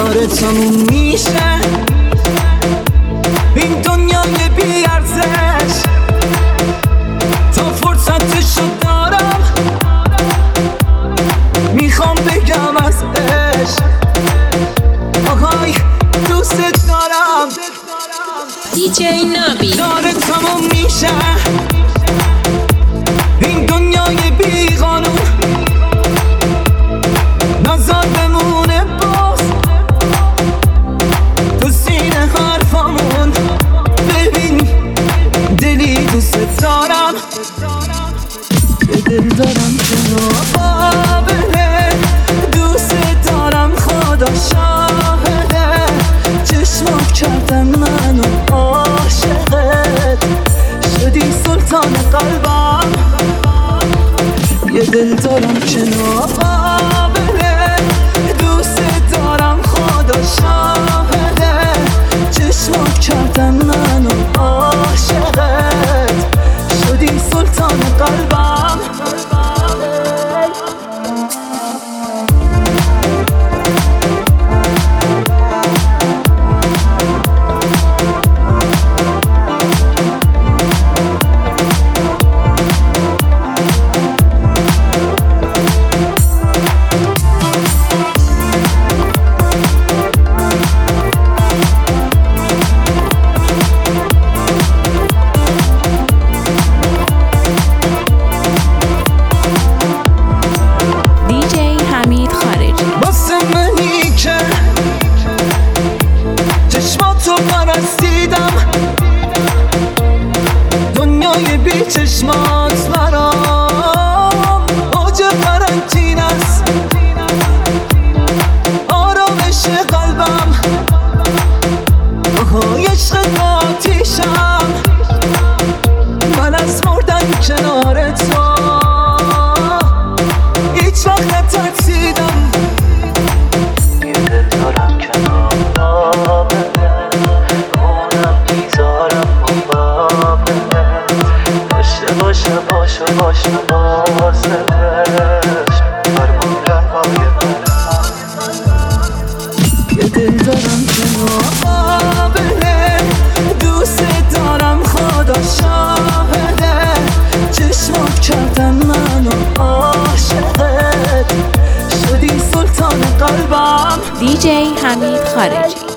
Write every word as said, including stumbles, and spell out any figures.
داره تموم میشه این دنیای بی ارزش، تا فرصتشو دارم میخوام بگم از عشق آهای دوست دارم. دیجی نابی داره تموم میشه این دنیای بی قانون، نظر بمونه باز تو سینه حرفامون. ببین دلی دوست دارم، به دل دارم که نابابره، دوست دارم خدا شاهده، چشمات کردن منو عاشقت، شدی سلطان قلبم. یه دل دارم که نابابره، دوست دارم خدا شاهده، چشمات کردن منو عاشقت، شدی سلطان قلبم. پرستیدم دنیای بی چشمات برام اوج قرنطین است، آرامش قلبم آهای عشق آتیشم، من از مردن کنار تو هیچ وقت نترسیدم. یه دل دارم کنار باشه باشه باشه واسه عشق فرمون رهای منم. یه دل دارم که نابابره، دوست دارم خدا شاهده، چشمات کردن منو عاشقت، شدی سلطان قلبم. دیجی حمید خارجی.